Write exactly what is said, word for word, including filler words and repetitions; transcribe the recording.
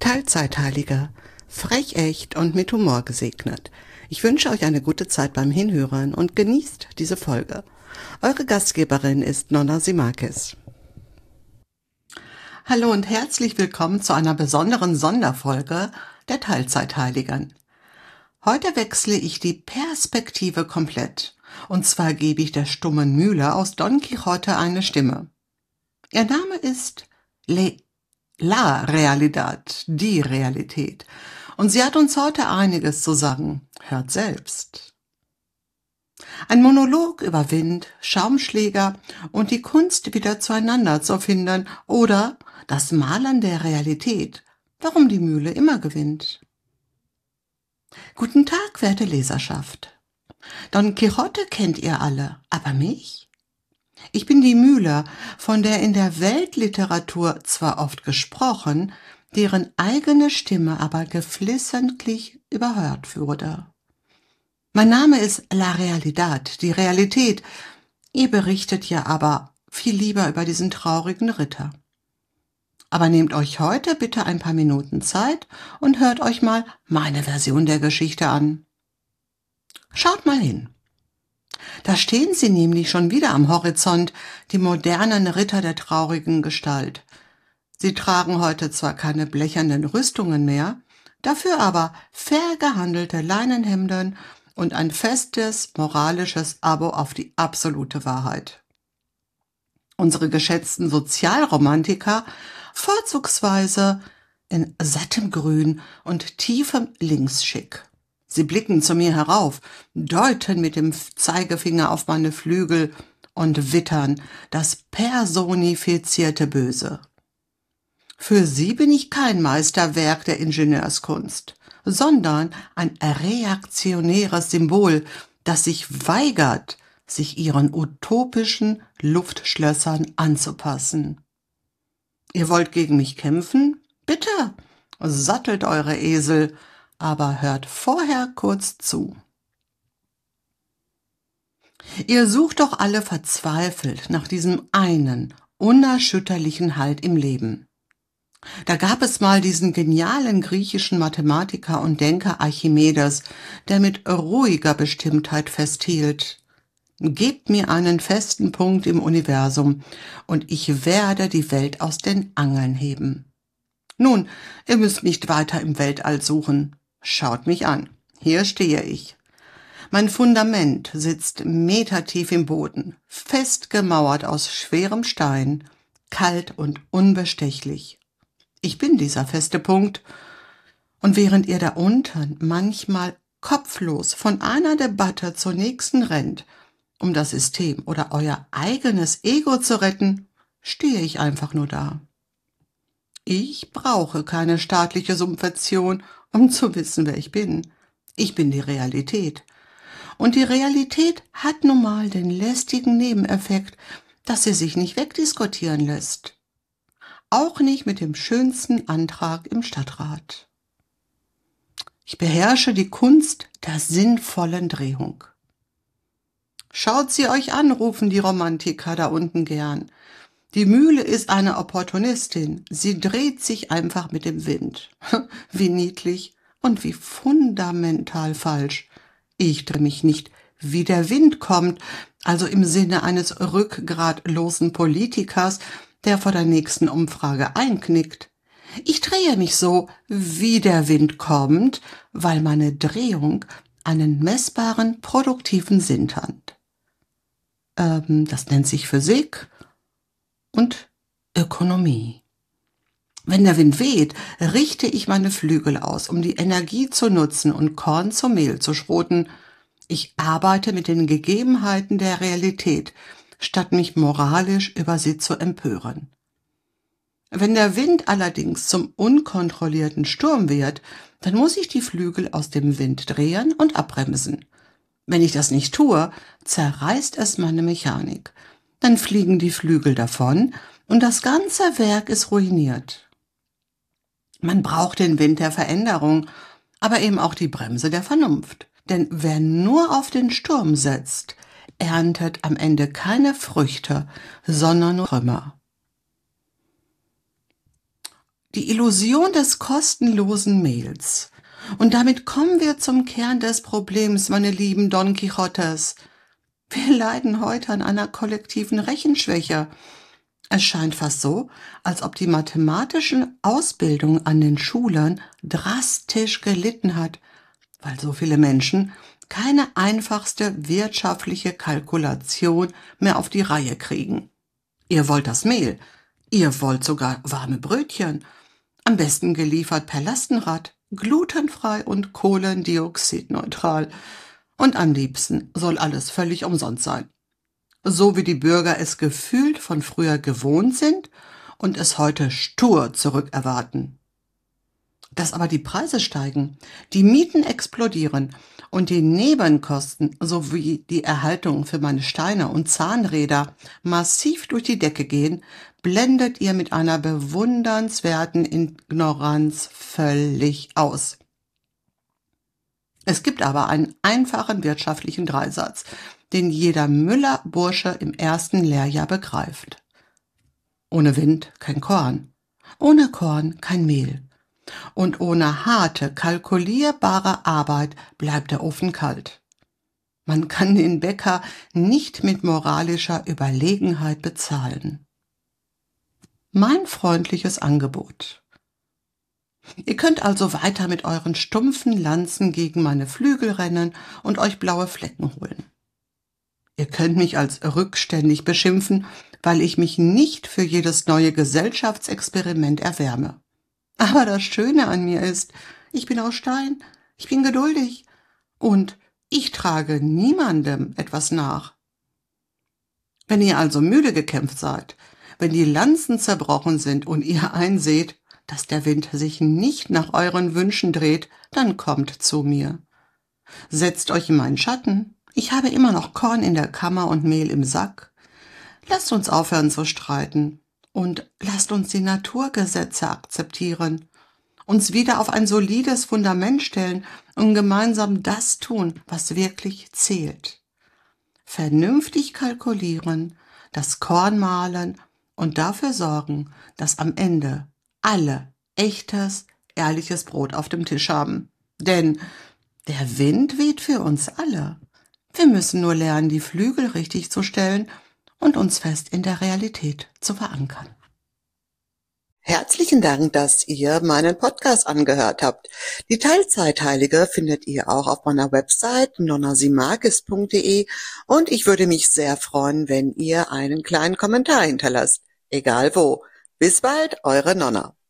Teilzeitheiliger, frech echt und mit Humor gesegnet. Ich wünsche euch eine gute Zeit beim Hinhören und genießt diese Folge. Eure Gastgeberin ist Nonna Simakis. Hallo und herzlich willkommen zu einer besonderen Sonderfolge der Teilzeitheiligen. Heute wechsle ich die Perspektive komplett. Und zwar gebe ich der stummen Mühle aus Don Quixote eine Stimme. Ihr Name ist Le La Realidad, die Realität. Und sie hat uns heute einiges zu sagen. Hört selbst. Ein Monolog über Wind, Schaumschläger und die Kunst, wieder zueinander zu finden, oder das Malen der Realität, warum die Mühle immer gewinnt. Guten Tag, werte Leserschaft. Don Quixote kennt ihr alle, aber mich? Ich bin die Mühle, von der in der Weltliteratur zwar oft gesprochen, deren eigene Stimme aber geflissentlich überhört wurde. Mein Name ist La Realidad, die Realität. Ihr berichtet ja aber viel lieber über diesen traurigen Ritter. Aber nehmt euch heute bitte ein paar Minuten Zeit und hört euch mal meine Version der Geschichte an. Schaut mal hin. Da stehen sie nämlich schon wieder am Horizont, die modernen Ritter der traurigen Gestalt. Sie tragen heute zwar keine blechernen Rüstungen mehr, dafür aber fair gehandelte Leinenhemden und ein festes moralisches Abo auf die absolute Wahrheit. Unsere geschätzten Sozialromantiker, vorzugsweise in sattem Grün und tiefem Linksschick. Sie blicken zu mir herauf, deuten mit dem Zeigefinger auf meine Flügel und wittern das personifizierte Böse. Für sie bin ich kein Meisterwerk der Ingenieurskunst, sondern ein reaktionäres Symbol, das sich weigert, sich ihren utopischen Luftschlössern anzupassen. Ihr wollt gegen mich kämpfen? Bitte, sattelt eure Esel, aber hört vorher kurz zu. Ihr sucht doch alle verzweifelt nach diesem einen, unerschütterlichen Halt im Leben. Da gab es mal diesen genialen griechischen Mathematiker und Denker Archimedes, der mit ruhiger Bestimmtheit festhielt: Gebt mir einen festen Punkt im Universum, und ich werde die Welt aus den Angeln heben. Nun, ihr müsst nicht weiter im Weltall suchen. Schaut mich an. Hier stehe ich. Mein Fundament sitzt metertief im Boden, fest gemauert aus schwerem Stein, kalt und unbestechlich. Ich bin dieser feste Punkt, und während ihr da unten manchmal kopflos von einer Debatte zur nächsten rennt, um das System oder euer eigenes Ego zu retten, stehe ich einfach nur da. Ich brauche keine staatliche Subvention, um zu wissen, wer ich bin. Ich bin die Realität. Und die Realität hat nun mal den lästigen Nebeneffekt, dass sie sich nicht wegdiskutieren lässt. Auch nicht mit dem schönsten Antrag im Stadtrat. Ich beherrsche die Kunst der sinnvollen Drehung. Schaut sie euch an, rufen die Romantiker da unten gern. Die Mühle ist eine Opportunistin, sie dreht sich einfach mit dem Wind. Wie niedlich und wie fundamental falsch. Ich drehe mich nicht, wie der Wind kommt, also im Sinne eines rückgratlosen Politikers, der vor der nächsten Umfrage einknickt. Ich drehe mich so, wie der Wind kommt, weil meine Drehung einen messbaren, produktiven Sinn hat. Ähm, das nennt sich Physik und Ökonomie. Wenn der Wind weht, richte ich meine Flügel aus, um die Energie zu nutzen und Korn zum Mehl zu schroten. Ich arbeite mit den Gegebenheiten der Realität, statt mich moralisch über sie zu empören. Wenn der Wind allerdings zum unkontrollierten Sturm wird, dann muss ich die Flügel aus dem Wind drehen und abbremsen. Wenn ich das nicht tue, zerreißt es meine Mechanik. Dann fliegen die Flügel davon und das ganze Werk ist ruiniert. Man braucht den Wind der Veränderung, aber eben auch die Bremse der Vernunft. Denn wer nur auf den Sturm setzt, erntet am Ende keine Früchte, sondern nur Trümmer. Die Illusion des kostenlosen Mehls. Und damit kommen wir zum Kern des Problems, meine lieben Don Quixotes. Wir leiden heute an einer kollektiven Rechenschwäche. Es scheint fast so, als ob die mathematische Ausbildung an den Schulen drastisch gelitten hat, weil so viele Menschen keine einfachste wirtschaftliche Kalkulation mehr auf die Reihe kriegen. Ihr wollt das Mehl, ihr wollt sogar warme Brötchen, am besten geliefert per Lastenrad, glutenfrei und kohlendioxidneutral. Und am liebsten soll alles völlig umsonst sein. So wie die Bürger es gefühlt von früher gewohnt sind und es heute stur zurückerwarten. Dass aber die Preise steigen, die Mieten explodieren und die Nebenkosten sowie die Erhaltung für meine Steine und Zahnräder massiv durch die Decke gehen, blendet ihr mit einer bewundernswerten Ignoranz völlig aus. Es gibt aber einen einfachen wirtschaftlichen Dreisatz, den jeder Müller-Bursche im ersten Lehrjahr begreift. Ohne Wind kein Korn, ohne Korn kein Mehl. Und ohne harte, kalkulierbare Arbeit bleibt der Ofen kalt. Man kann den Bäcker nicht mit moralischer Überlegenheit bezahlen. Mein freundliches Angebot. Ihr könnt also weiter mit euren stumpfen Lanzen gegen meine Flügel rennen und euch blaue Flecken holen. Ihr könnt mich als rückständig beschimpfen, weil ich mich nicht für jedes neue Gesellschaftsexperiment erwärme. Aber das Schöne an mir ist, ich bin aus Stein, ich bin geduldig und ich trage niemandem etwas nach. Wenn ihr also müde gekämpft seid, wenn die Lanzen zerbrochen sind und ihr einseht, dass der Wind sich nicht nach euren Wünschen dreht, dann kommt zu mir. Setzt euch in meinen Schatten, ich habe immer noch Korn in der Kammer und Mehl im Sack. Lasst uns aufhören zu streiten. Und lasst uns die Naturgesetze akzeptieren, uns wieder auf ein solides Fundament stellen und gemeinsam das tun, was wirklich zählt. Vernünftig kalkulieren, das Korn mahlen und dafür sorgen, dass am Ende alle echtes, ehrliches Brot auf dem Tisch haben. Denn der Wind weht für uns alle. Wir müssen nur lernen, die Flügel richtig zu stellen und uns fest in der Realität zu verankern. Herzlichen Dank, dass ihr meinen Podcast angehört habt. Die Teilzeitheilige findet ihr auch auf meiner Website nonna simakis punkt de und ich würde mich sehr freuen, wenn ihr einen kleinen Kommentar hinterlasst. Egal wo. Bis bald, eure Nonna.